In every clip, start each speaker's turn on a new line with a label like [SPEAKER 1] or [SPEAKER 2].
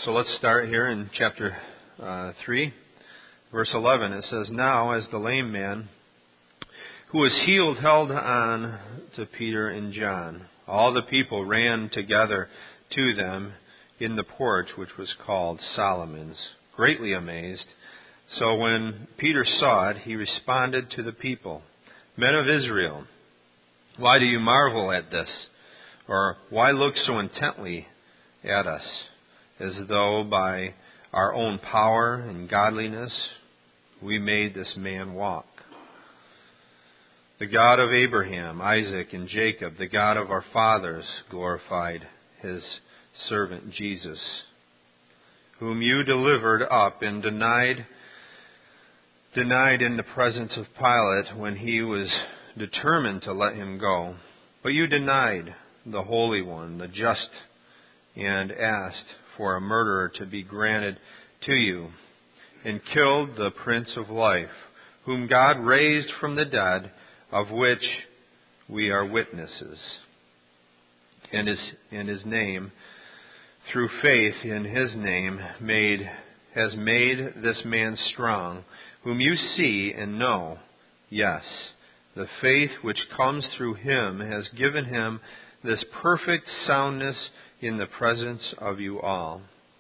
[SPEAKER 1] So let's start here in chapter 3, verse 11. It says, "Now as the lame man who was healed held on to Peter and John, all the people ran together to them in the porch which was called Solomon's, greatly amazed. So when Peter saw it, he responded to the people, 'Men of Israel, why do you marvel at this? Or why look so intently at us, as though by our own power and godliness we made this man walk? The God of Abraham, Isaac, and Jacob, the God of our fathers, glorified His servant Jesus, whom you delivered up and denied in the presence of Pilate when he was determined to let him go. But you denied the Holy One, the just, and asked for a murderer to be granted to you, and killed the Prince of Life, whom God raised from the dead, of which we are witnesses. And his name, through faith in His name, has made this man strong, whom you see and know. Yes, the faith which comes through Him has given Him this perfect soundness in the presence of you all.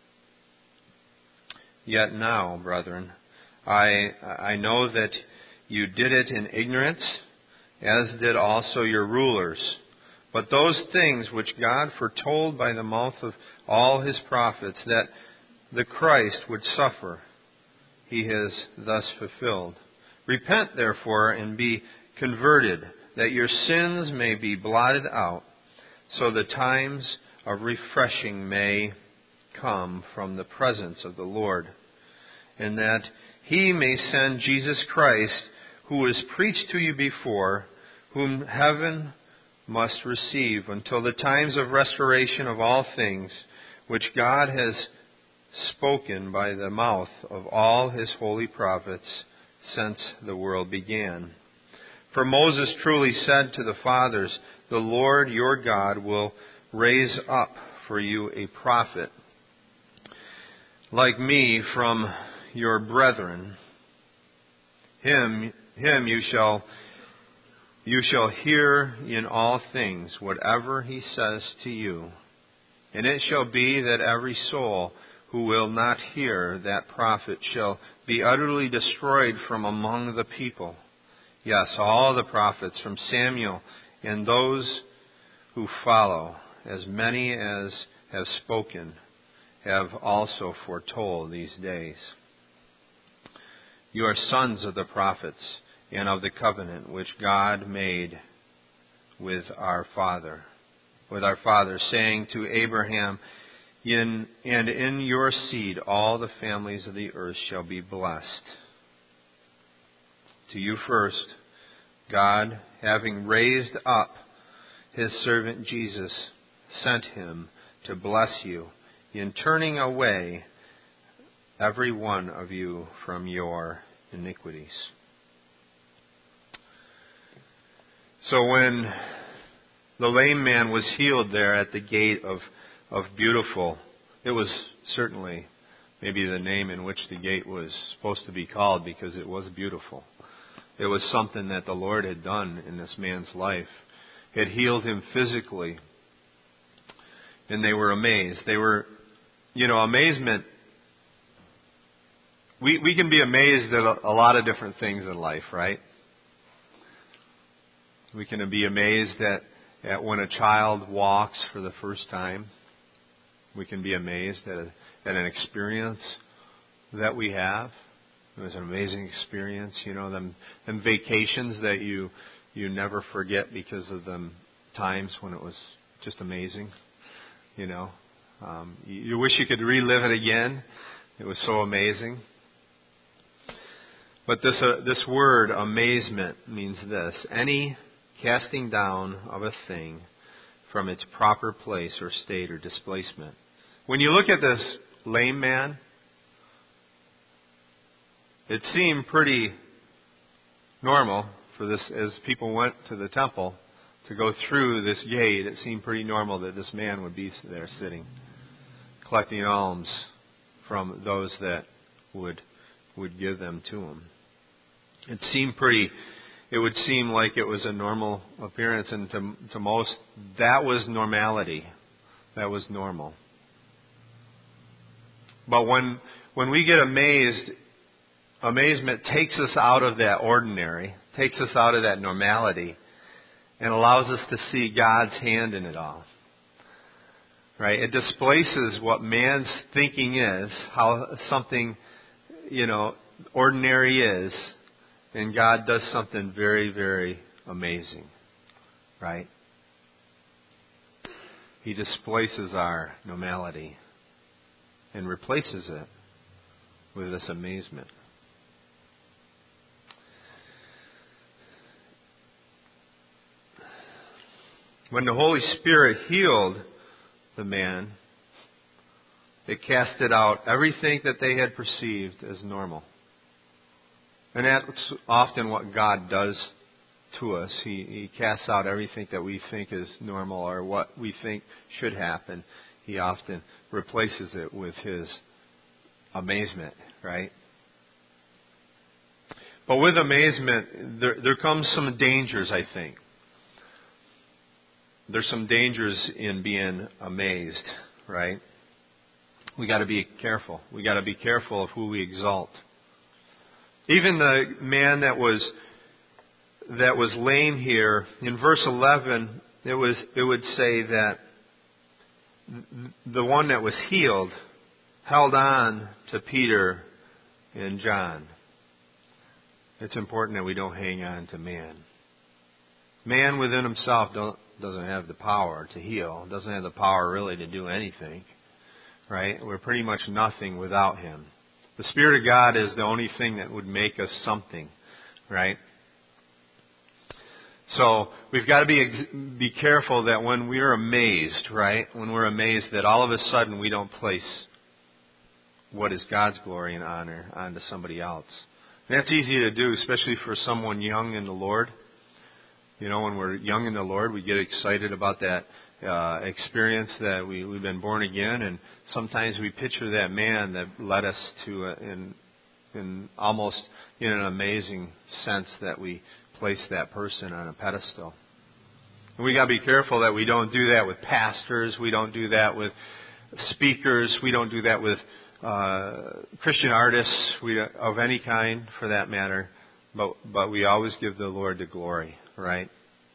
[SPEAKER 1] Yet now, brethren, I know that you did it in ignorance, as did also your rulers. But those things which God foretold by the mouth of all His prophets, that the Christ would suffer, He has thus fulfilled. Repent, therefore, and be converted, that your sins may be blotted out, so the times of refreshing may come from the presence of the Lord, and that He may send Jesus Christ, who was preached to you before, whom heaven must receive until the times of restoration of all things, which God has spoken by the mouth of all His holy prophets since the world began. For Moses truly said to the fathers, 'The Lord your God will raise up for you a prophet like me from your brethren. Him you shall hear in all things, whatever He says to you. And it shall be that every soul who will not hear that prophet shall be utterly destroyed from among the people. Yes, all the prophets from Samuel and those who follow, as many as have spoken, have also foretold these days. You are sons of the prophets and of the covenant which God made with our father, saying to Abraham, in your seed all the families of the earth shall be blessed. To you first, God, having raised up His servant Jesus, sent Him to bless you in turning away every one of you from your iniquities.'" So when the lame man was healed there at the gate of Beautiful, it was certainly maybe the name in which the gate was supposed to be called, because it was beautiful. It was something that the Lord had done in this man's life. It healed him physically. And they were amazed. They were, amazement. We can be amazed at a lot of different things in life, right? We can be amazed at when a child walks for the first time. We can be amazed at an experience that we have. It was an amazing experience, them vacations that you never forget because of them times when it was just amazing. You wish you could relive it again. It was so amazing. But this word amazement means this: any casting down of a thing from its proper place or state or displacement. When you look at this lame man, it seemed pretty normal for this, as people went to the temple to go through this gate, it seemed pretty normal that this man would be there sitting, collecting alms from those that would give them to him. It would seem like it was a normal appearance, and to most, that was normality. That was normal. But when we get amazed, amazement takes us out of that ordinary, takes us out of that normality, and allows us to see God's hand in it all. Right? It displaces what man's thinking is, how something, ordinary is, and God does something very, very amazing. Right? He displaces our normality and replaces it with this amazement. When the Holy Spirit healed the man, it casted out everything that they had perceived as normal. And that's often what God does to us. He casts out everything that we think is normal or what we think should happen. He often replaces it with His amazement, right? But with amazement, there comes some dangers, I think. There's some dangers in being amazed, right? We got to be careful. We got to be careful of who we exalt. Even the man that was lame here, in verse 11, it would say that the one that was healed held on to Peter and John. It's important that we don't hang on to man. Man within himself doesn't have the power to heal, doesn't have the power really to do anything, right? We're pretty much nothing without Him. The Spirit of God is the only thing that would make us something, right? So we've got to be careful that when we're amazed, right? When we're amazed that all of a sudden we don't place what is God's glory and honor onto somebody else. And that's easy to do, especially for someone young in the Lord. When we're young in the Lord, we get excited about that experience that we've been born again, and sometimes we picture that man that led us to, in almost in an amazing sense, that we place that person on a pedestal. And we got to be careful that we don't do that with pastors, we don't do that with speakers, we don't do that with Christian artists of any kind, for that matter. But we always give the Lord the glory, right?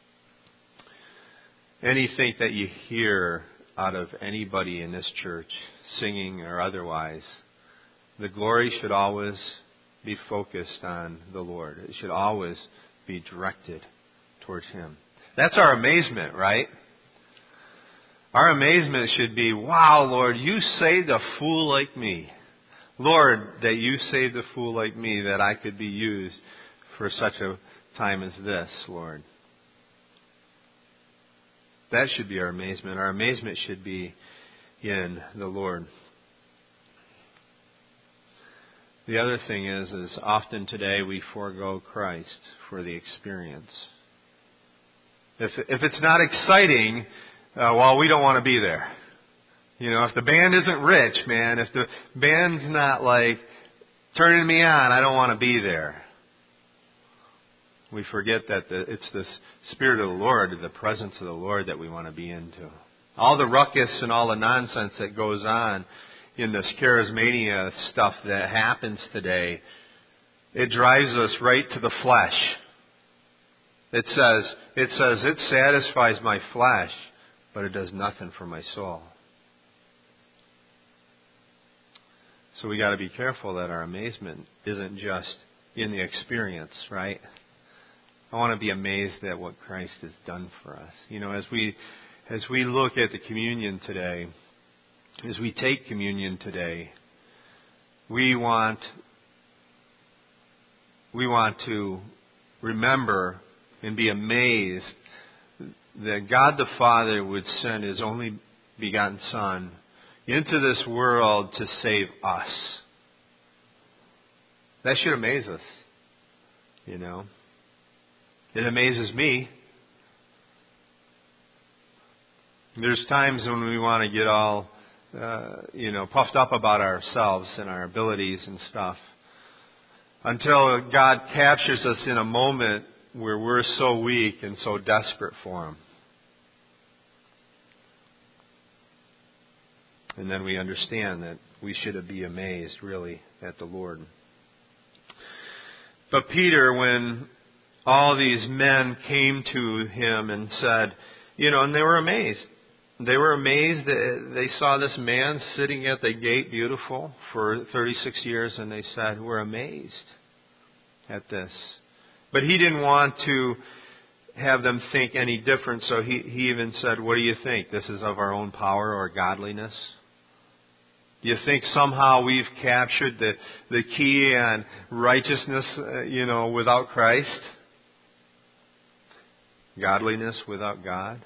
[SPEAKER 1] Anything that you hear out of anybody in this church, singing or otherwise, the glory should always be focused on the Lord. It should always be directed towards Him. That's our amazement, right? Our amazement should be, wow, Lord, you saved a fool like me. Lord, that you saved a fool like me, that I could be used for such a time as this, Lord. That should be our amazement. Our amazement should be in the Lord. The other thing is often today we forego Christ for the experience. If it's not exciting, we don't want to be there. If the band isn't rich, man, if the band's not like turning me on, I don't want to be there. We forget that it's the Spirit of the Lord, the presence of the Lord that we want to be into. All the ruckus and all the nonsense that goes on in this charismania stuff that happens today, it drives us right to the flesh. It says it satisfies my flesh, but it does nothing for my soul. So we got to be careful that our amazement isn't just in the experience, right? I want to be amazed at what Christ has done for us. As we look at the communion today, as we take communion today, we want to remember and be amazed that God the Father would send His only begotten Son into this world to save us. That should amaze us, It amazes me. There's times when we want to get all puffed up about ourselves and our abilities and stuff. Until God captures us in a moment where we're so weak and so desperate for Him. And then we understand that we should be amazed, really, at the Lord. But Peter, when all these men came to him and said, and they were amazed. They were amazed that they saw this man sitting at the gate, beautiful, for 36 years, and they said, we're amazed at this. But he didn't want to have them think any different, so he even said, what do you think? This is of our own power or godliness? Do you think somehow we've captured the key on righteousness, without Christ? Godliness without God?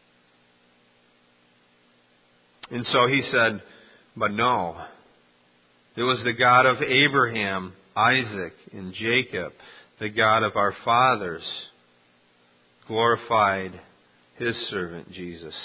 [SPEAKER 1] And so he said, but no. It was the God of Abraham, Isaac, and Jacob, the God of our fathers, glorified His servant Jesus.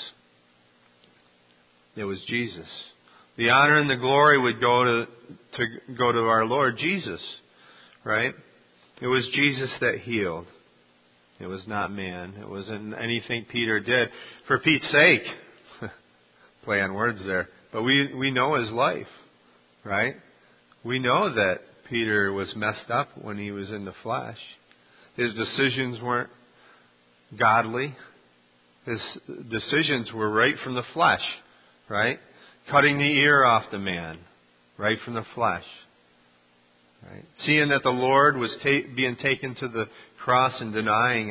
[SPEAKER 1] It was Jesus. The honor and the glory would go to our Lord Jesus, right? It was Jesus that healed. It was not man. It wasn't anything Peter did. For Pete's sake, play on words there. But we know his life, right? We know that Peter was messed up when he was in the flesh. His decisions weren't godly. His decisions were right from the flesh, right? Cutting the ear off the man, right from the flesh. Right? Seeing that the Lord was being taken to the cross and denying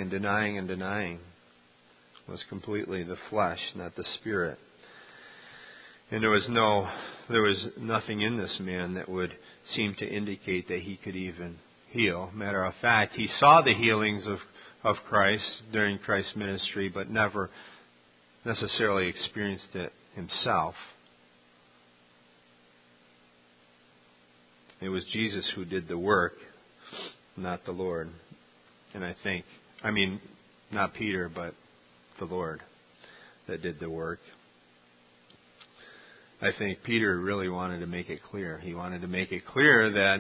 [SPEAKER 1] was completely the flesh, not the spirit. And there was nothing in this man that would seem to indicate that he could even heal. Matter of fact, he saw the healings of Christ during Christ's ministry, but never necessarily experienced it himself. It was Jesus who did the work, not the Lord. And not Peter, but the Lord that did the work. I think Peter really wanted to make it clear. He wanted to make it clear that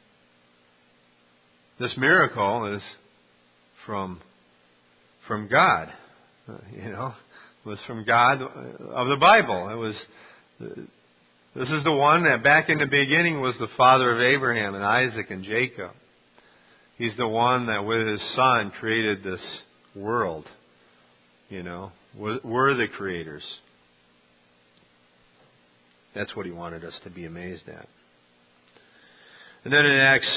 [SPEAKER 1] this miracle is from God. It was from God of the Bible. This is the one that back in the beginning was the father of Abraham and Isaac and Jacob. He's the one that with His Son created this world. We're the creators. That's what He wanted us to be amazed at. And then in Acts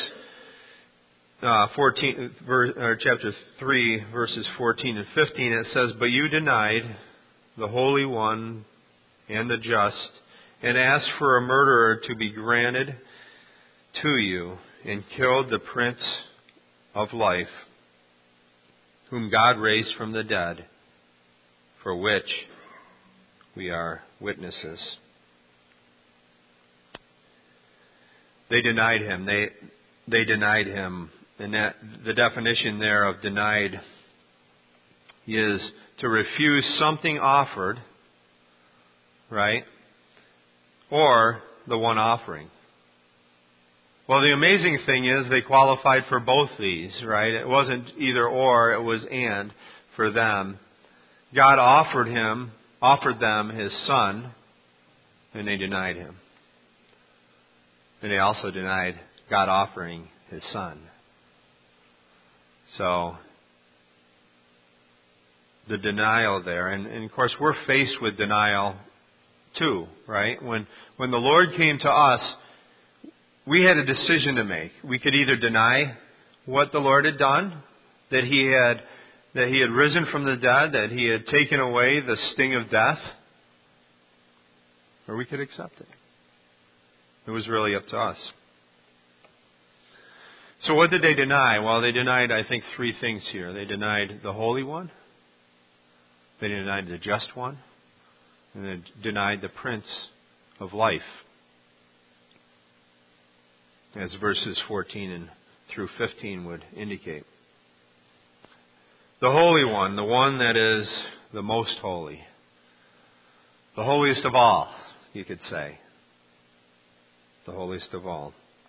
[SPEAKER 1] chapter 3, verses 14 and 15, it says, but you denied the Holy One and the just, and asked for a murderer to be granted to you, and killed the Prince of Life, whom God raised from the dead, for which we are witnesses. They denied Him. They denied Him. And that the definition there of denied is to refuse something offered, right? Or the one offering. Well, the amazing thing is they qualified for both these, right? It wasn't either or, it was and for them. God offered them His Son, and they denied Him. And they also denied God offering His Son. So, the denial there, and of course we're faced with denial too, right? When the Lord came to us, we had a decision to make. We could either deny what the Lord had done, that He had risen from the dead, that He had taken away the sting of death, or we could accept it. It was really up to us. So what did they deny? Well, they denied, I think, three things here. They denied the Holy One, they denied the Just One, and they denied the Prince of Life. As verses 14 and through 15 would indicate. The Holy One, the one that is the most holy, the holiest of all, you could say. The holiest of all.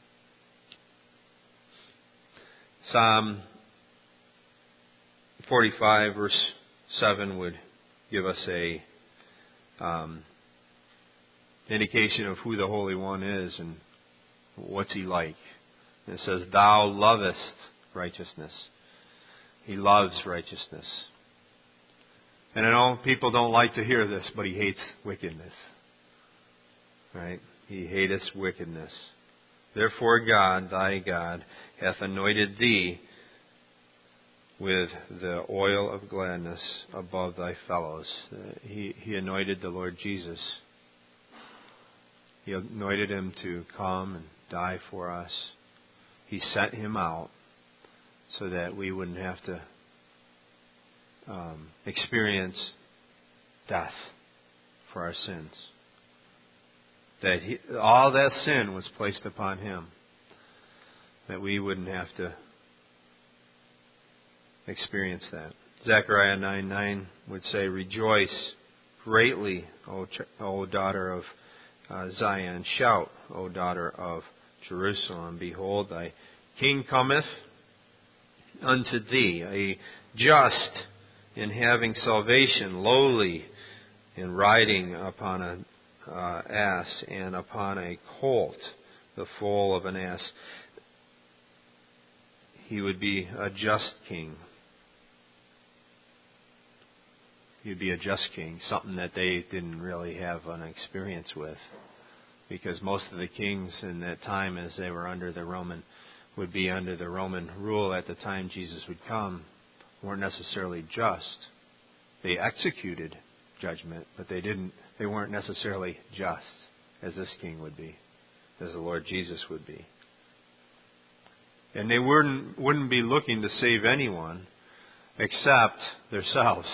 [SPEAKER 1] Psalm 45 verse 7 would give us a indication of who the Holy One is and what's He like. And it says, Thou lovest righteousness. He loves righteousness. And I know people don't like to hear this, but He hates wickedness. Right? He hateth wickedness. Therefore God, thy God, hath anointed thee with the oil of gladness above thy fellows. He anointed the Lord Jesus. He anointed Him to come and die for us. He sent Him out so that we wouldn't have to experience death for our sins. That all that sin was placed upon Him. That we wouldn't have to experience that. Zechariah 9:9 would say, Rejoice greatly, O daughter of Zion. Shout, O daughter of Jerusalem. Behold, thy King cometh unto thee, a just in having salvation, lowly in riding upon an ass, and upon a colt, the foal of an ass. He would be a just king. He would be a just king, something that they didn't really have an experience with. Because most of the kings in that time, as they were under the Roman, would be under the Roman rule at the time Jesus would come, weren't necessarily just. They executed judgment, but they weren't necessarily just, as this king would be, as the Lord Jesus would be. And they wouldn't be looking to save anyone except themselves.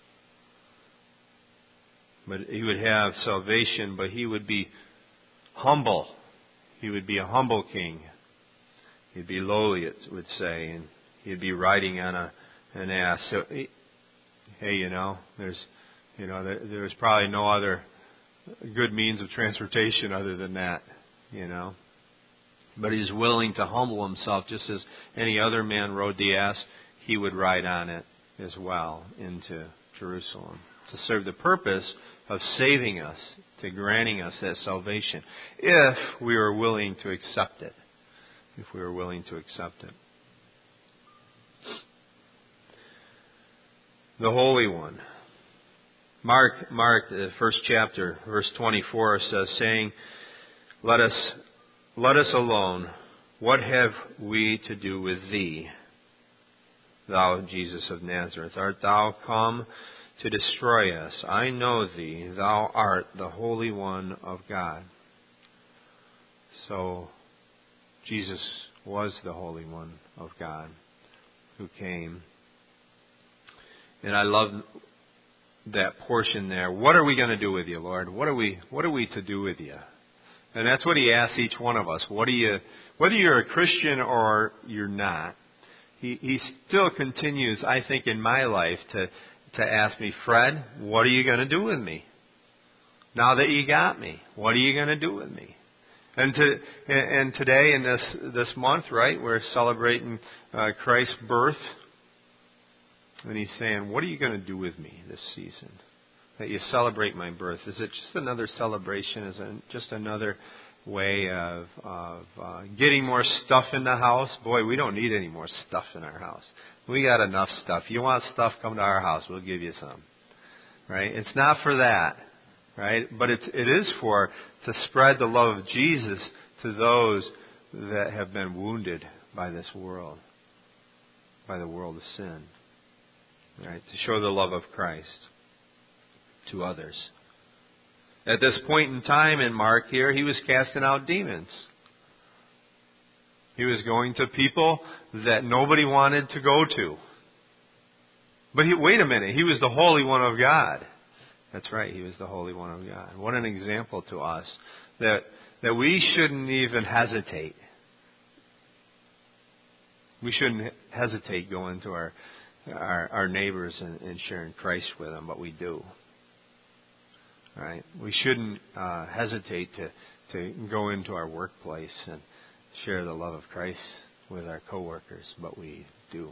[SPEAKER 1] But He would have salvation, but He would be humble. He would be a humble king. He'd be lowly, it would say, and He'd be riding on an ass. So, hey, there's probably no other good means of transportation other than that, But He's willing to humble Himself, just as any other man rode the ass. He would ride on it as well into Jerusalem to serve the purpose of saving us, to granting us that salvation, if we were willing to accept it. If we were willing to accept it. The Holy One. Mark, the first chapter, verse 24 says, saying, Let us alone. What have we to do with thee, thou Jesus of Nazareth? Art thou come to destroy us? I know thee. Thou art the Holy One of God. So, Jesus was the Holy One of God who came. And I love that portion there. What are we going to do with you, Lord? What are we to do with you? And that's what He asks each one of us. Whether you're a Christian or you're not, He still continues, I think, in my life to ask me, Fred, what are you going to do with me? Now that you got me, what are you going to do with me? And today in this month, right, we're celebrating Christ's birth. And He's saying, what are you going to do with me this season? That you celebrate my birth. Is it just another celebration? Is it just another way of getting more stuff in the house? Boy, we don't need any more stuff in our house. We got enough stuff. You want stuff, come to our house. We'll give you some. Right? It's not for that. Right? But it is to spread the love of Jesus to those that have been wounded by this world. By the world of sin. Right? To show the love of Christ to others. At this point in time in Mark here, He was casting out demons. He was going to people that nobody wanted to go to. But wait a minute, He was the Holy One of God. That's right, He was the Holy One of God. What an example to us that we shouldn't even hesitate. We shouldn't hesitate going to our neighbors and sharing Christ with them, but we do. Right? We shouldn't hesitate to go into our workplace and share the love of Christ with our coworkers, but we do.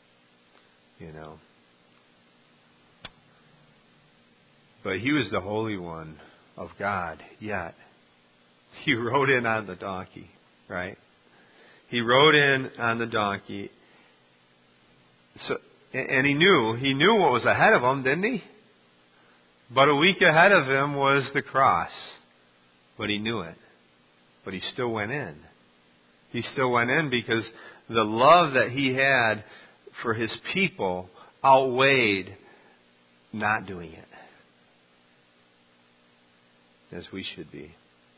[SPEAKER 1] But he was the Holy One of God, yet he rode in on the donkey, right? He rode in on the donkey. So, and he knew what was ahead of him, didn't he? But a week ahead of him was the cross. But he knew it. But he still went in. He still went in because the love that he had for his people outweighed not doing it. As we should be.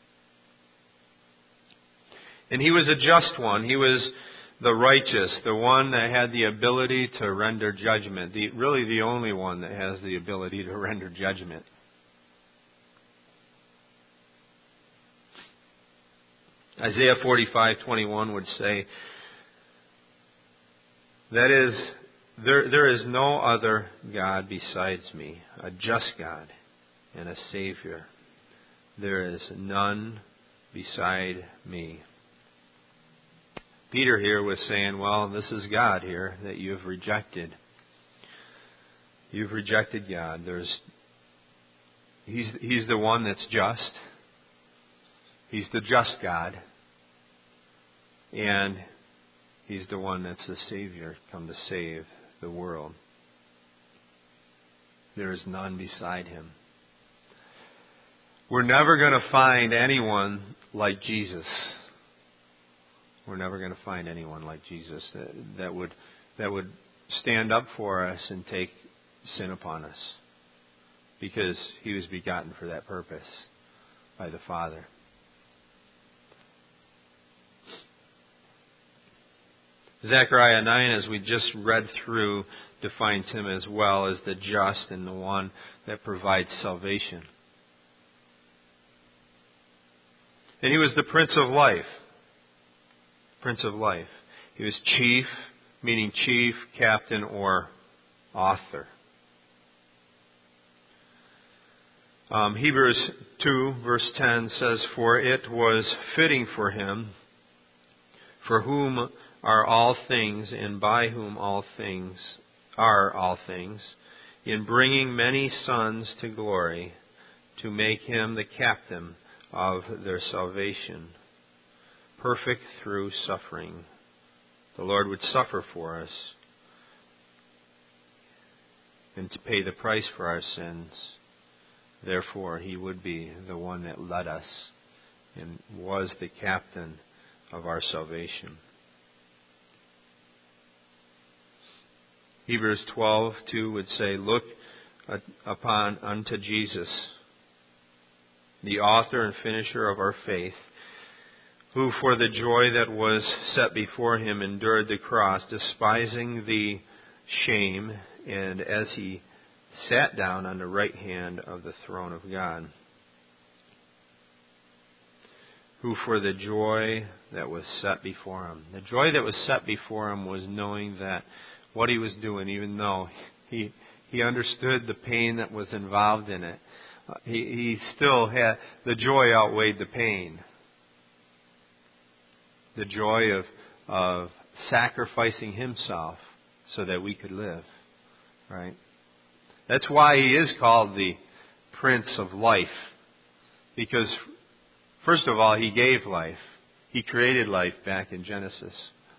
[SPEAKER 1] And he was a just one. He was the righteous, the one that had the ability to render judgment. Really the only one that has the ability to render judgment. Isaiah 45:21 would say, that is, there is no other God besides me, a just God and a Savior. There is none beside me. Peter here was saying, well, this is God here that you have rejected. You've rejected God. He's the one that's just. He's the just God. And He's the one that's the Savior, come to save the world. There is none beside Him. We're never going to find anyone like Jesus. We're never going to find anyone like Jesus that would stand up for us and take sin upon us, because He was begotten for that purpose by the Father. Zechariah 9, as we just read through, defines Him as well as the just and the one that provides salvation. And He was the Prince of Life. Prince of Life. He was chief, meaning chief, captain, or author. Hebrews 2, verse 10 says, for it was fitting for Him, for whom are all things, and by whom all things are all things, in bringing many sons to glory, to make Him the captain of their salvation, perfect through suffering. The Lord would suffer for us and to pay the price for our sins. Therefore, He would be the one that led us and was the captain of our salvation. Hebrews 12:2 would say, look unto Jesus, the author and finisher of our faith, who for the joy that was set before Him endured the cross, despising the shame, and as He sat down on the right hand of the throne of God. Who for the joy that was set before Him. The joy that was set before Him was knowing that what He was doing, even though He understood the pain that was involved in it, He still had, the joy outweighed the pain. The joy of sacrificing Himself so that we could live. Right? That's why He is called the Prince of Life. Because, first of all, He gave life. He created life back in Genesis.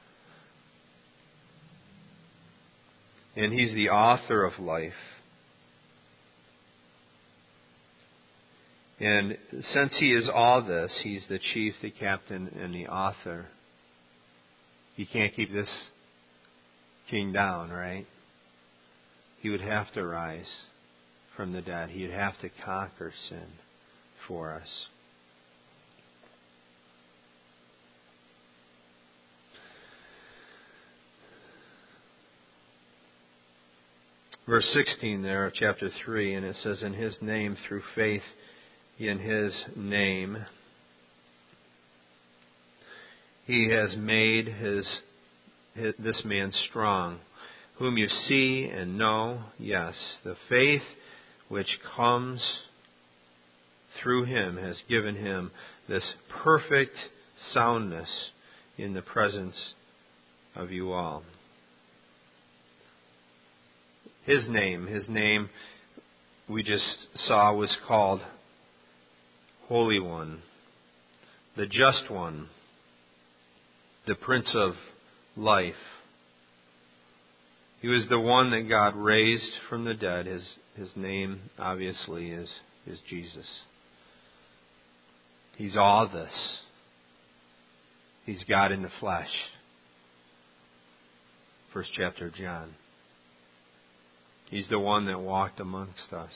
[SPEAKER 1] And He's the author of life. And since He is all this, He's the chief, the captain, and the author. He can't keep this king down, right? He would have to rise from the dead. He would have to conquer sin for us. Verse 16 there of chapter 3, and it says, in His name, through faith in His name, He has made this man strong, whom you see and know. Yes, the faith which comes through Him, has given him this perfect soundness in the presence of you all. His name we just saw was called Holy One, the Just One, the Prince of Life. He was the one that God raised from the dead. His name, obviously, is Jesus. He's all this. He's God in the flesh. First chapter of John. He's the one that walked amongst us.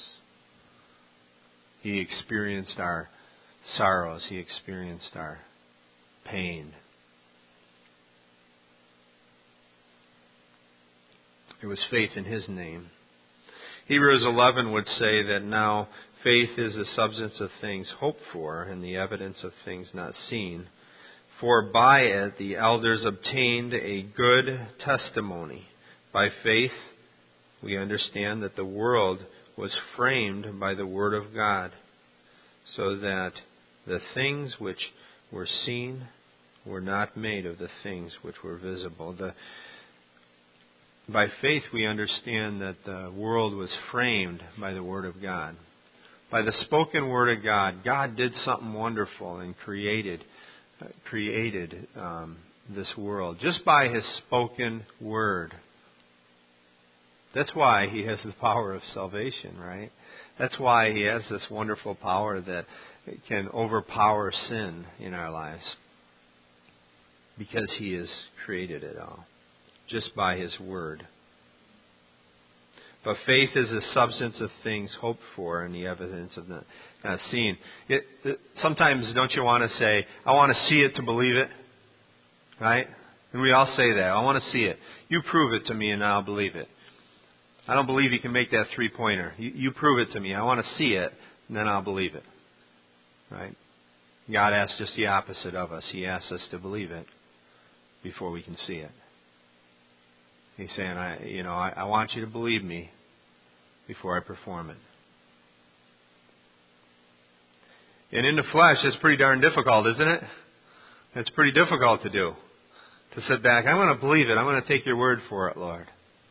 [SPEAKER 1] He experienced our sorrows. He experienced our pain. It was faith in His name. Hebrews 11 would say that now faith is the substance of things hoped for and the evidence of things not seen. For by it the elders obtained a good testimony. By faith we understand that the world was framed by the Word of God, so that the things which were seen were not made of the things which were visible. By faith we understand that the world was framed by the Word of God. By the spoken Word of God, God did something wonderful and created this world just by His spoken Word. That's why He has the power of salvation, right? That's why He has this wonderful power that can overpower sin in our lives. Because He has created it all. Just by His Word. But faith is the substance of things hoped for and the evidence of not seen. Sometimes don't you want to say, I want to see it to believe it? Right? And we all say that. I want to see it. You prove it to me and I'll believe it. I don't believe you can make that three-pointer. You prove it to me. I want to see it and then I'll believe it. Right? God asks just the opposite of us. He asks us to believe it before we can see it. He's saying, I want you to believe me before I perform it. And in the flesh, it's pretty darn difficult, isn't it? It's pretty difficult to do. To sit back, I'm going to believe it. I'm going to take your word for it, Lord.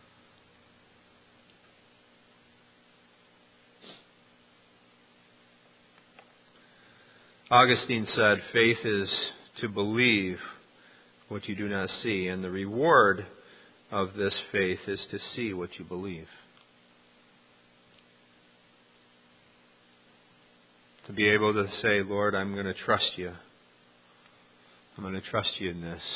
[SPEAKER 1] Augustine said, faith is to believe what you do not see, and the reward of this faith is to see what you believe. To be able to say, Lord, I'm going to trust you. I'm going to trust you in this.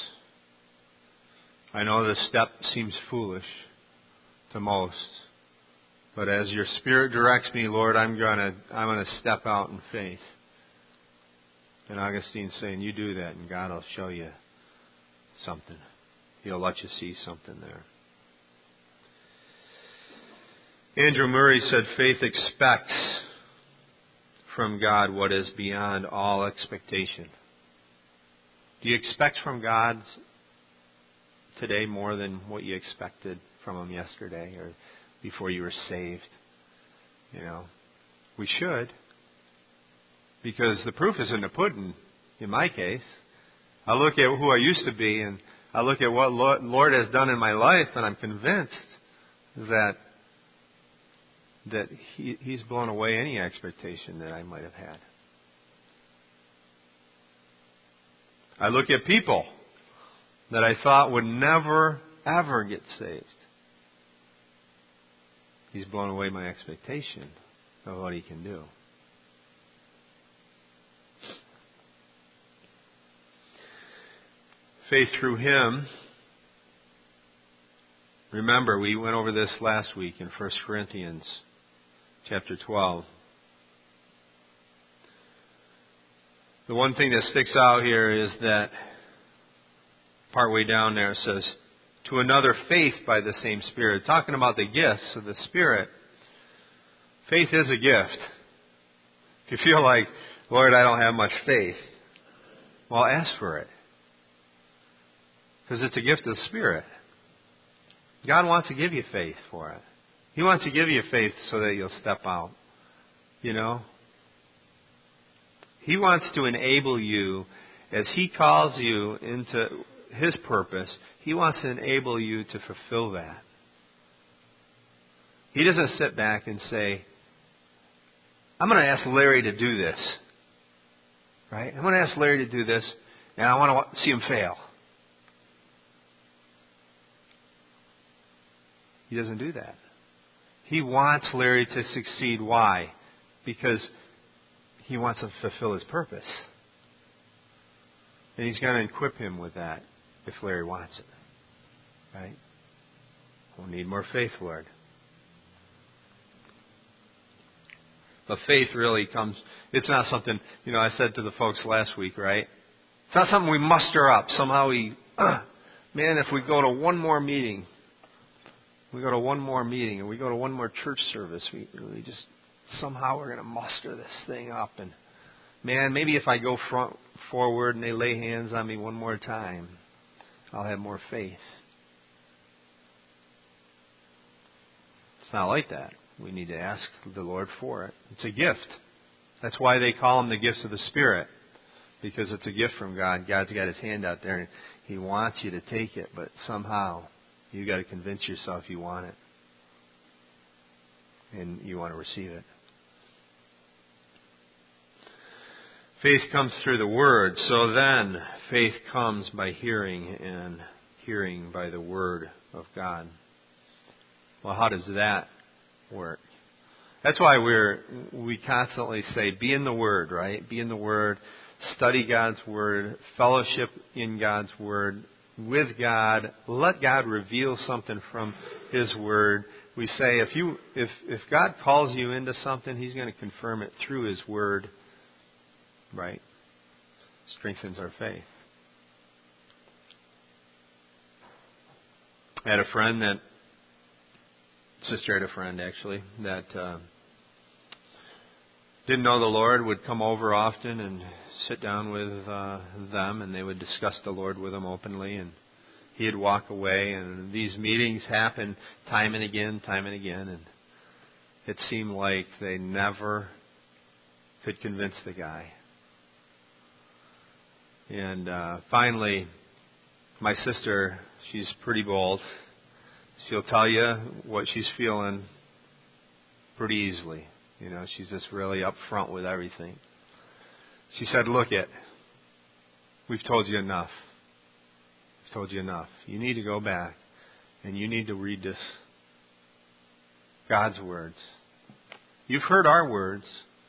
[SPEAKER 1] I know this step seems foolish to most, but as your Spirit directs me, Lord, I'm going to step out in faith. And Augustine's saying, you do that, and God will show you something. He'll let you see something there. Andrew Murray said, faith expects from God what is beyond all expectation. Do you expect from God today more than what you expected from Him yesterday or before you were saved? We should. Because the proof is in the pudding, in my case. I look at who I used to be and I look at what Lord has done in my life, and I'm convinced that He's blown away any expectation that I might have had. I look at people that I thought would never, ever get saved. He's blown away my expectation of what He can do. Faith through Him. Remember, we went over this last week in 1 Corinthians chapter 12. The one thing that sticks out here is that partway down there it says, to another faith by the same Spirit. Talking about the gifts of the Spirit. Faith is a gift. If you feel like, Lord, I don't have much faith, well, ask for it. Because it's a gift of the Spirit. God wants to give you faith for it. He wants to give you faith so that you'll step out. He wants to enable you as He calls you into His purpose. He wants to enable you to fulfill that. He doesn't sit back and say, I'm going to ask Larry to do this. Right? I'm going to ask Larry to do this, and I want to see him fail. He doesn't do that. He wants Larry to succeed. Why? Because He wants to fulfill His purpose. And He's going to equip him with that if Larry wants it. Right? We'll need more faith, Lord. But faith really comes, it's not something, I said to the folks last week, right? It's not something we muster up. Somehow if we go to one more meeting, and we go to one more church service, we just, somehow we're going to muster this thing up. And maybe if I go forward and they lay hands on me one more time, I'll have more faith. It's not like that. We need to ask the Lord for it. It's a gift. That's why they call them the gifts of the Spirit. Because it's a gift from God. God's got His hand out there and He wants you to take it. But somehow, you've got to convince yourself you want it. And you want to receive it. Faith comes through the Word. So then, faith comes by hearing, and hearing by the Word of God. Well, how does that work? That's why we constantly say, be in the Word, right? Be in the Word, study God's Word, fellowship in God's Word, with God, let God reveal something from His Word. We say, if God calls you into something, He's going to confirm it through His Word, right? Strengthens our faith. I had a friend sister had a friend actually that didn't know the Lord, would come over often and sit down with them, and they would discuss the Lord with them openly, and he'd walk away, and these meetings happened time and again, and it seemed like they never could convince the guy. And finally, my sister, she's pretty bold. She'll tell you what she's feeling pretty easily. She's just really upfront with everything. She said, look we've told you enough. We've told you enough. You need to go back and you need to read this, God's words. You've heard our words.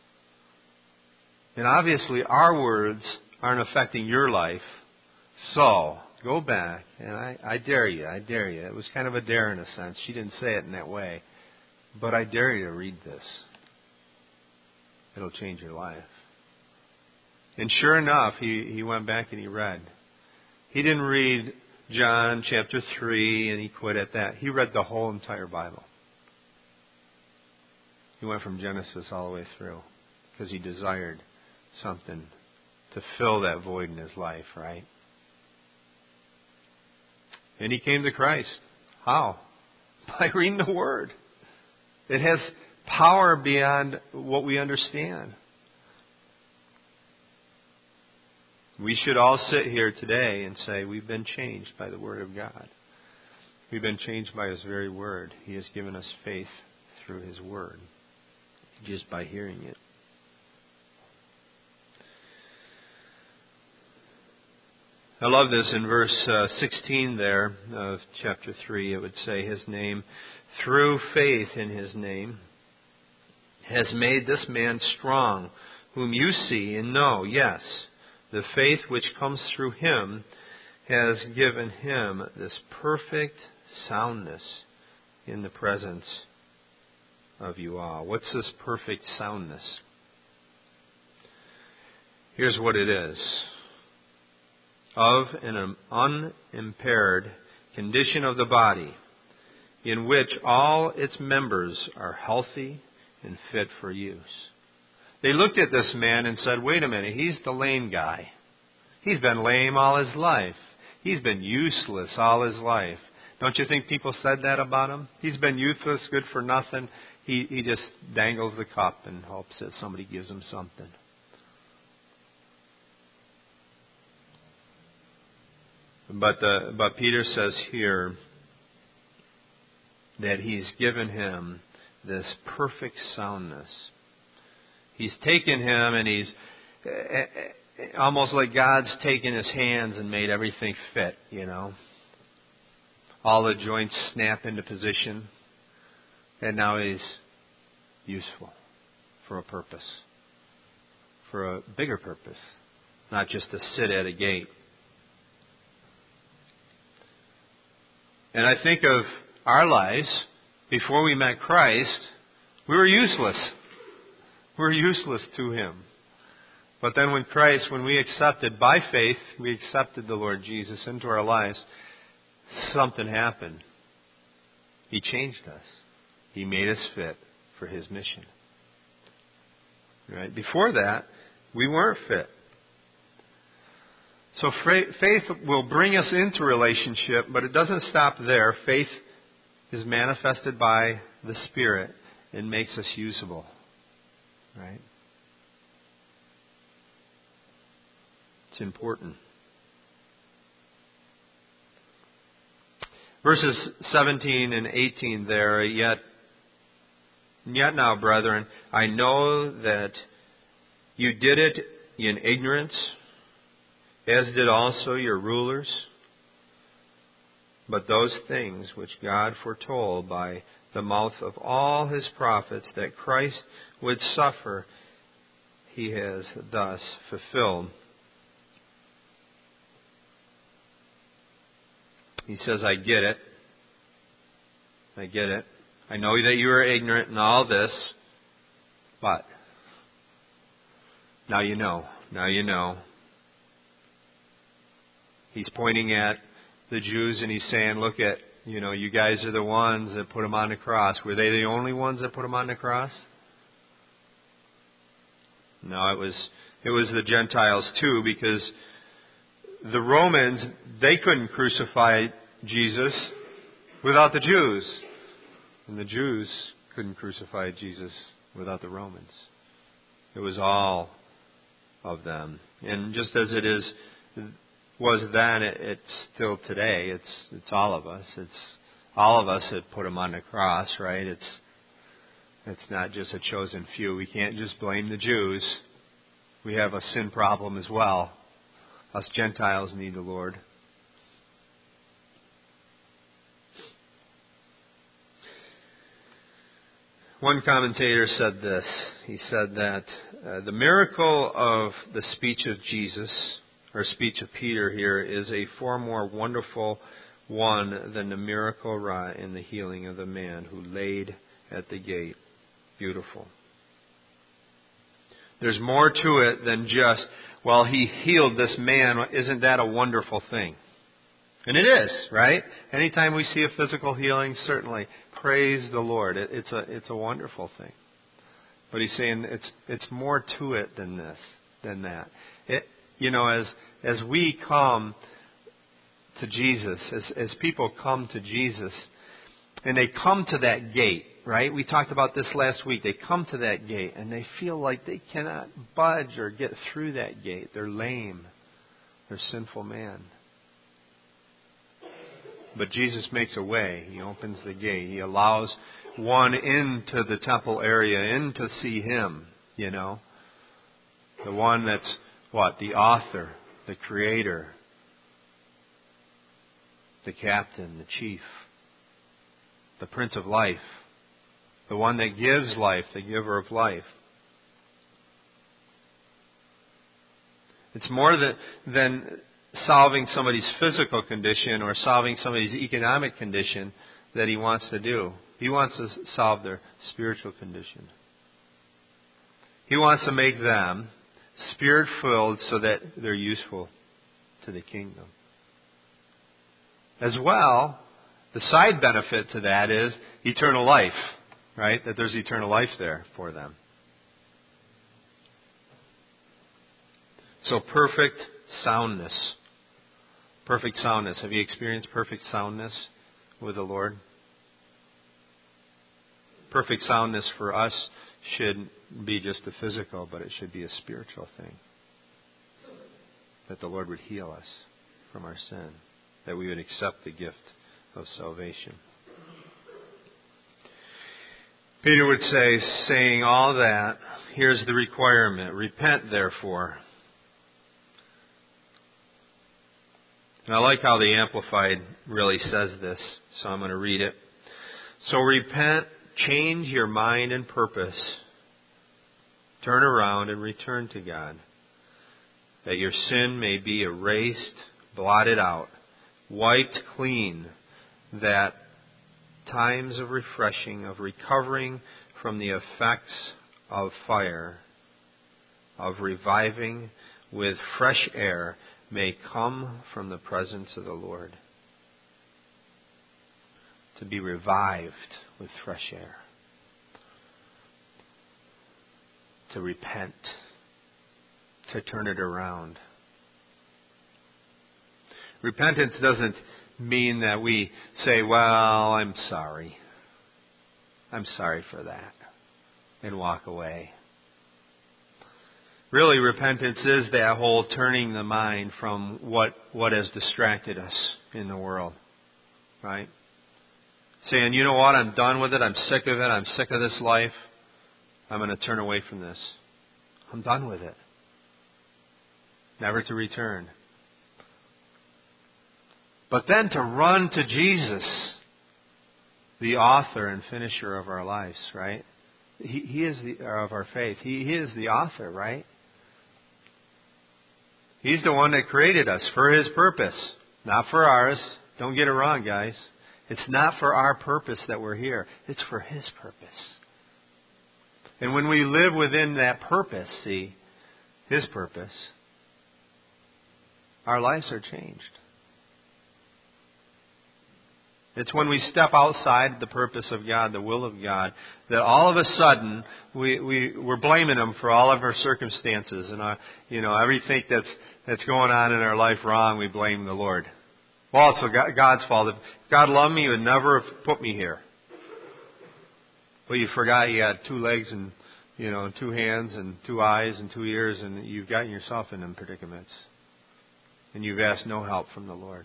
[SPEAKER 1] And obviously our words aren't affecting your life. So, go back, and I dare you. It was kind of a dare in a sense. She didn't say it in that way. But I dare you to read this. It'll change your life. And sure enough, he went back and he read. He didn't read John chapter 3 and he quit at that. He read the whole entire Bible. He went from Genesis all the way through because he desired something to fill that void in his life, right? And he came to Christ. How? By reading the Word. It has power beyond what we understand. We should all sit here today and say, we've been changed by the Word of God. We've been changed by His very Word. He has given us faith through His Word, just by hearing it. I love this in verse 16 there of chapter 3. It would say, His name, through faith in His name, has made this man strong, whom you see and know. Yes, the faith which comes through Him has given him this perfect soundness in the presence of you all. What's this perfect soundness? Here's what it is. Of an unimpaired condition of the body, in which all its members are healthy and fit for use. They looked at this man and said, wait a minute, he's the lame guy. He's been lame all his life. He's been useless all his life. Don't you think people said that about him? He's been useless, good for nothing. He just dangles the cup and hopes that somebody gives him something. But Peter says here that He's given him this perfect soundness. He's taken him and He's almost like God's taken His hands and made everything fit, All the joints snap into position. And now He's useful for a purpose. For a bigger purpose. Not just to sit at a gate. And I think of our lives, before we met Christ, we were useless. We were useless to Him. But then when we accepted, by faith, we accepted the Lord Jesus into our lives, something happened. He changed us. He made us fit for His mission. Right? Before that, we weren't fit. So faith will bring us into relationship, but it doesn't stop there. Faith is manifested by the Spirit and makes us usable. Right? It's important. Verses 17 and 18 there, yet now, brethren, I know that you did it in ignorance, as did also your rulers. But those things which God foretold by the mouth of all His prophets that Christ would suffer, He has thus fulfilled. He says, I get it. I get it. I know that you are ignorant in all this, but now you know. Now you know. He's pointing at the Jews and He's saying, look at, you guys are the ones that put Him on the cross. Were they the only ones that put Him on the cross? No, it was the Gentiles too, because the Romans, they couldn't crucify Jesus without the Jews. And the Jews couldn't crucify Jesus without the Romans. It was all of them. And just as it was then, it's still today. It's all of us. It's all of us that put Him on the cross, right? It's not just a chosen few. We can't just blame the Jews. We have a sin problem as well. Us Gentiles need the Lord. One commentator said this. He said that the miracle of the speech of Jesus, or speech of Peter here, is a far more wonderful one than the miracle wrought in the healing of the man who laid at the gate. Beautiful. There's more to it than just, well, He healed this man. Isn't that a wonderful thing? And it is, right? Anytime we see a physical healing, certainly praise the Lord. It's a wonderful thing. But He's saying it's more to it than that. As we come to Jesus, as people come to Jesus, and they come to that gate, right? We talked about this last week. They come to that gate and they feel like they cannot budge or get through that gate. They're lame. They're sinful man. But Jesus makes a way. He opens the gate. He allows one into the temple area, in to see Him, The one that's the author, the creator, the captain, the chief, the Prince of Life, the one that gives life, the giver of life. It's more than solving somebody's physical condition or solving somebody's economic condition that He wants to do. He wants to solve their spiritual condition. He wants to make them Spirit-filled so that they're useful to the kingdom. As well, the side benefit to that is eternal life, right? That there's eternal life there for them. So perfect soundness. Perfect soundness. Have you experienced perfect soundness with the Lord? Perfect soundness for us shouldn't be just the physical, but it should be a spiritual thing. That the Lord would heal us from our sin. that we would accept the gift of salvation. Peter would say, saying all that, here's the requirement. Repent, therefore. And I like how the Amplified really says this, so I'm going to read it. So repent, change your mind and purpose. Turn around and return to God, that your sin may be erased, blotted out, wiped clean, that times of refreshing, of recovering from the effects of fire, of reviving with fresh air, may come from the presence of the Lord. To be revived with fresh air. To repent. To turn it around. Repentance doesn't mean that we say, well, I'm sorry. I'm sorry for that. And walk away. Really, repentance is that whole turning the mind from what has distracted us in the world. Right? Saying, you know what, I'm done with it, I'm sick of it, I'm sick of this life. I'm going to turn away from this. I'm done with it. Never to return. But then to run to Jesus, the author and finisher of our lives, right? He is of our faith. He is the author, right? He's the one that created us for His purpose, not for ours. Don't get it wrong, guys. It's not for our purpose that we're here. It's for His purpose. And when we live within that purpose, see, His purpose, our lives are changed. It's when we step outside the purpose of God, the will of God, that all of a sudden we're blaming Him for all of our circumstances and everything that's going on in our life wrong. We blame the Lord. Well, it's God's fault. If God loved me, He would never have put me here. Well, you forgot you had 2 legs and 2 hands and 2 eyes and 2 ears, and you've gotten yourself in them predicaments, and you've asked no help from the Lord.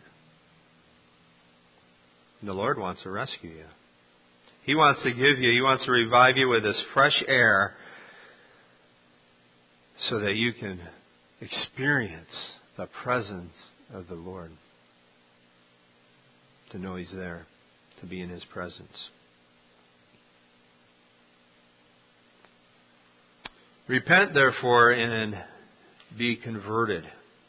[SPEAKER 1] And the Lord wants to rescue you. He wants to give you, He wants to revive you with this fresh air so that you can experience the presence of the Lord. To know He's there, to be in His presence. Repent, therefore, and be converted.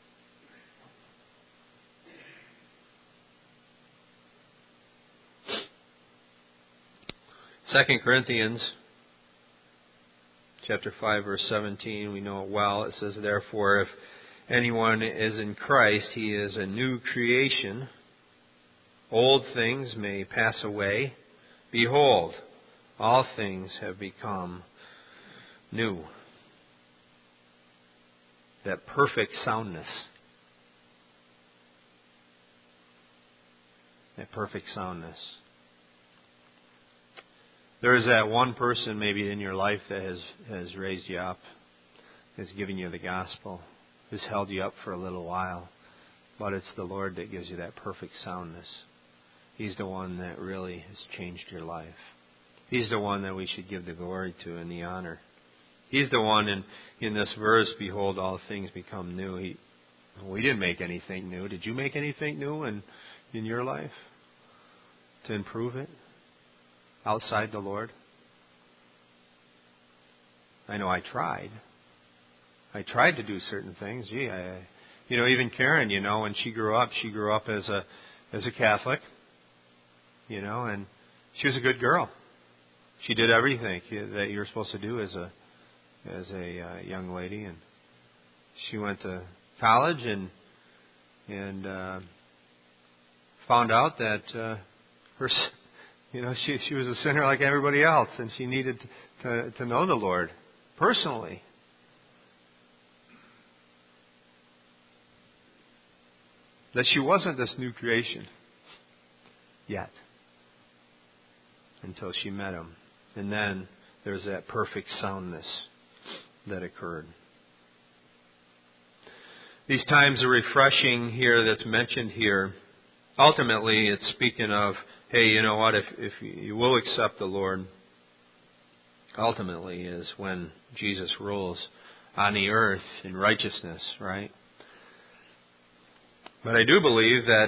[SPEAKER 1] 2 Corinthians chapter 5, verse 17, we know it well. It says, therefore, if anyone is in Christ, he is a new creation. Old things may pass away. Behold, all things have become new. That perfect soundness. That perfect soundness. There is that one person maybe in your life that has raised you up, has given you the gospel, has held you up for a little while. But it's the Lord that gives you that perfect soundness. He's the one that really has changed your life. He's the one that we should give the glory to and the honor. He's the one in this verse, behold, all things become new. We didn't make anything new. Did you make anything new in your life to improve it outside the Lord? I know I tried. I tried to do certain things. Even Karen, when she grew up as a Catholic, and she was a good girl. She did everything that you're supposed to do as a young lady, and she went to college and found out that she was a sinner like everybody else, and she needed to know the Lord personally. That she wasn't this new creation yet until she met Him. And then there's that perfect soundness that occurred. These times of refreshing here that's mentioned here Ultimately, it's speaking of, hey, you know what, if you will accept the Lord, ultimately is when Jesus rules on the earth in righteousness, right? But I do believe that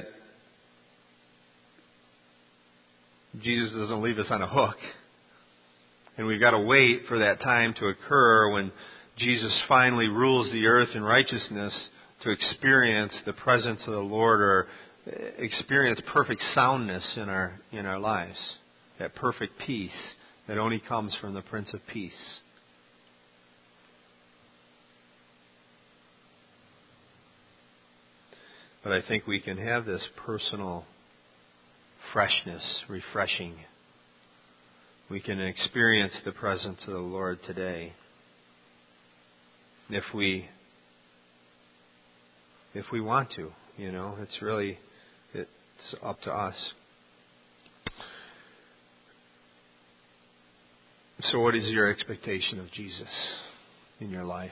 [SPEAKER 1] Jesus doesn't leave us on a hook. And we've got to wait for that time to occur when Jesus finally rules the earth in righteousness to experience the presence of the Lord, or experience perfect soundness in our lives. That perfect peace that only comes from the Prince of Peace. But I think we can have this personal freshness, refreshing. We can experience the presence of the Lord today if we want to. It's up to us. So what is your expectation of Jesus in your life?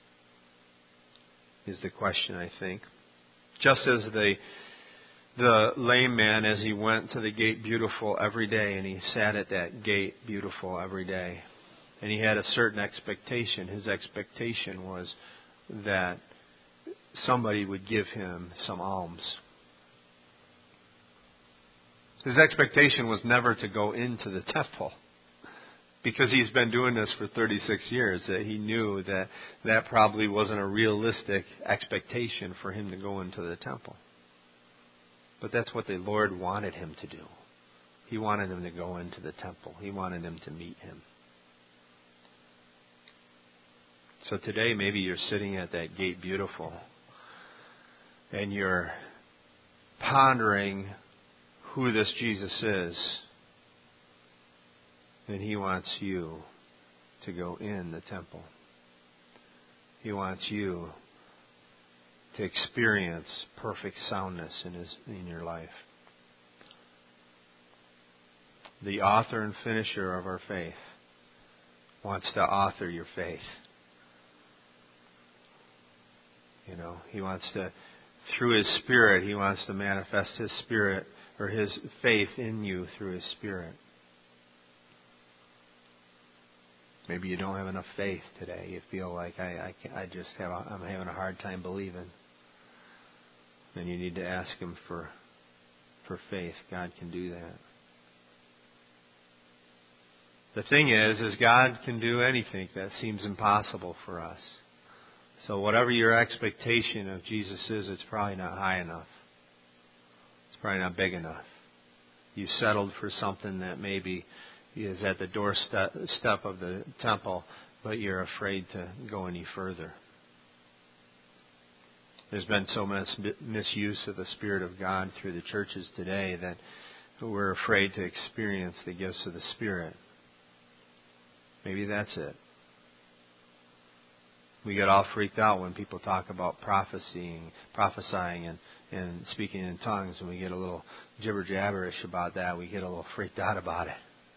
[SPEAKER 1] Is the question, I think. Just as the lame man, as he went to the gate beautiful every day, and he sat at that gate beautiful every day, and he had a certain expectation. His expectation was that somebody would give him some alms. His expectation was never to go into the temple, because he's been doing this for 36 years, that he knew that probably wasn't a realistic expectation for him to go into the temple. But that's what the Lord wanted him to do. He wanted him to go into the temple. He wanted him to meet him. So today, maybe you're sitting at that gate beautiful, and you're pondering who this Jesus is. And He wants you to go in the temple. He wants you to experience perfect soundness in your life. The author and finisher of our faith wants to author your faith. He wants to, through His Spirit, He wants to manifest His Spirit, or His faith in you through His Spirit. Maybe you don't have enough faith today. You feel like I'm having a hard time believing. Then you need to ask Him for faith. God can do that. The thing is God can do anything that seems impossible for us. So whatever your expectation of Jesus is, it's probably not high enough. It's probably not big enough. You settled for something that maybe is at the doorstep of the temple, but you're afraid to go any further. There's been so much misuse of the Spirit of God through the churches today that we're afraid to experience the gifts of the Spirit. Maybe that's it. We get all freaked out when people talk about prophesying and speaking in tongues, and we get a little jibber-jabberish about that. We get a little freaked out about it.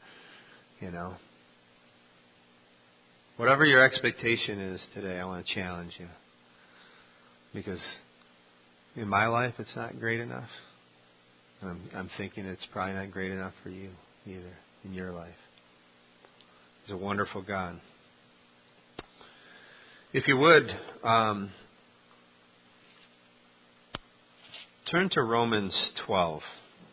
[SPEAKER 1] Whatever your expectation is today, I want to challenge you. Because in my life, it's not great enough. I'm thinking it's probably not great enough for you either in your life. He's a wonderful God. If you would, turn to Romans 12.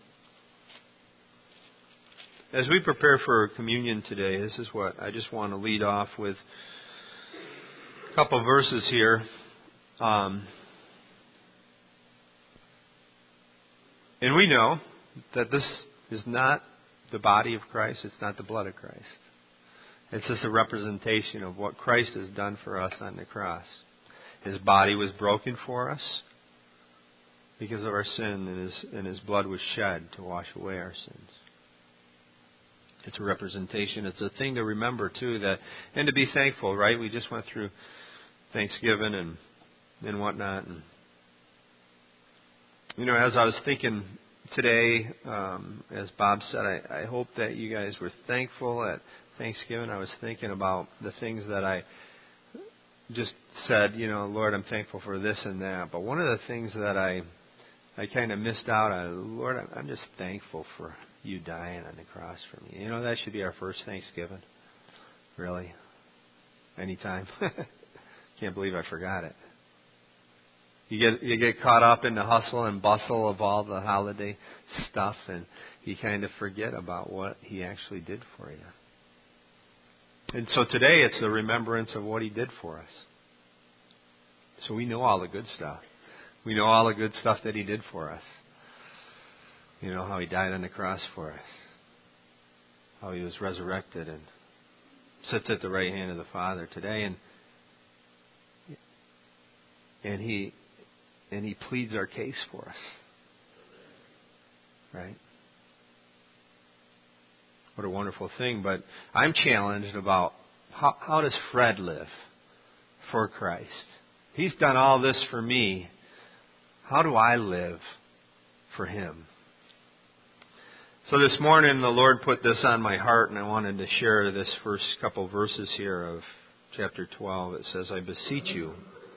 [SPEAKER 1] As we prepare for communion today, this is what I just want to lead off with a couple of verses here. And we know that this is not the body of Christ. It's not the blood of Christ. It's just a representation of what Christ has done for us on the cross. His body was broken for us because of our sin, and His blood was shed to wash away our sins. It's a representation. It's a thing to remember, too, and to be thankful, right? We just went through Thanksgiving and whatnot. And, as I was thinking today, as Bob said, I hope that you guys were thankful at Thanksgiving. I was thinking about the things that I just said, Lord, I'm thankful for this and that. But one of the things that I kind of missed out on, Lord, I'm just thankful for you dying on the cross for me. You know, that should be our first Thanksgiving. Really. Anytime. Can't believe I forgot it. You get caught up in the hustle and bustle of all the holiday stuff, and you kind of forget about what He actually did for you. And so today it's the remembrance of what He did for us. So we know all the good stuff. We know all the good stuff that He did for us. You know, how He died on the cross for us. How He was resurrected and sits at the right hand of the Father today. And He pleads our case for us. Right? What a wonderful thing. But I'm challenged about how does Fred live for Christ? He's done all this for me. How do I live for Him? So this morning the Lord put this on my heart, and I wanted to share this first couple verses here of chapter 12. It says, I beseech you,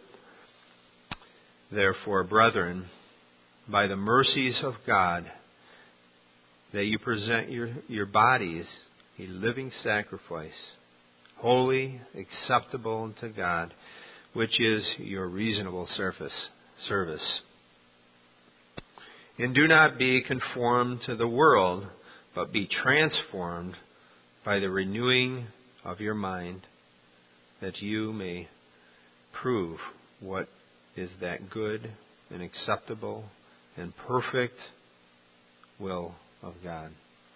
[SPEAKER 1] therefore, brethren, by the mercies of God, that you present your bodies a living sacrifice, holy, acceptable unto God, which is your reasonable service. And do not be conformed to the world, but be transformed by the renewing of your mind, that you may prove what is that good and acceptable and perfect will of God.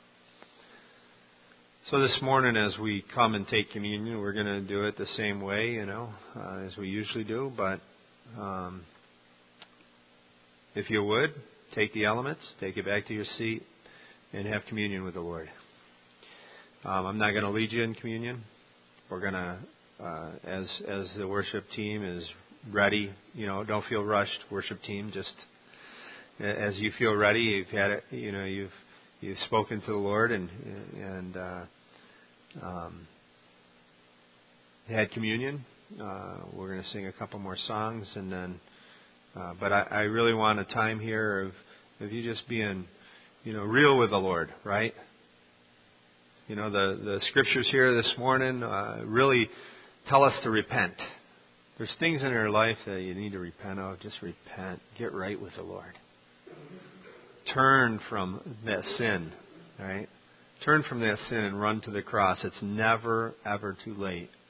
[SPEAKER 1] So this morning as we come and take communion, we're going to do it the same way, as we usually do. But if you would, take the elements, take it back to your seat, and have communion with the Lord. I'm not going to lead you in communion. We're going to, as the worship team is ready, don't feel rushed, worship team. Just as you feel ready, you've had it, you've spoken to the Lord and had communion. We're going to sing a couple more songs, and then. But I really want a time here of you just being, real with the Lord, right? The scriptures here this morning really tell us to repent. There's things in our life that you need to repent of. Just repent. Get right with the Lord. Turn from that sin, right? Turn from that sin and run to the cross. It's never, ever too late